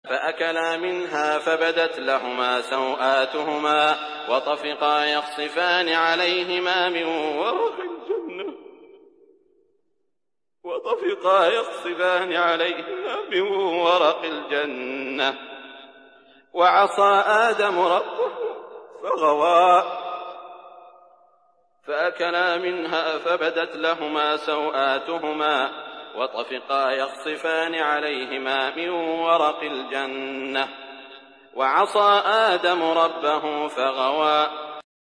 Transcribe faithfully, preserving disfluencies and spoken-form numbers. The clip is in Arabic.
فأكلا منها فبدت لهما سوآتهما وطفقا يخصفان عليهما من ورق الجنة وطفقا يخصفان عليهما من ورق الجنة وعصى آدم ربه فغوى فأكلا منها فبدت لهما سوآتهما وطفقا يخصفان عليهما من ورق الجنة وعصى آدم ربه فغوى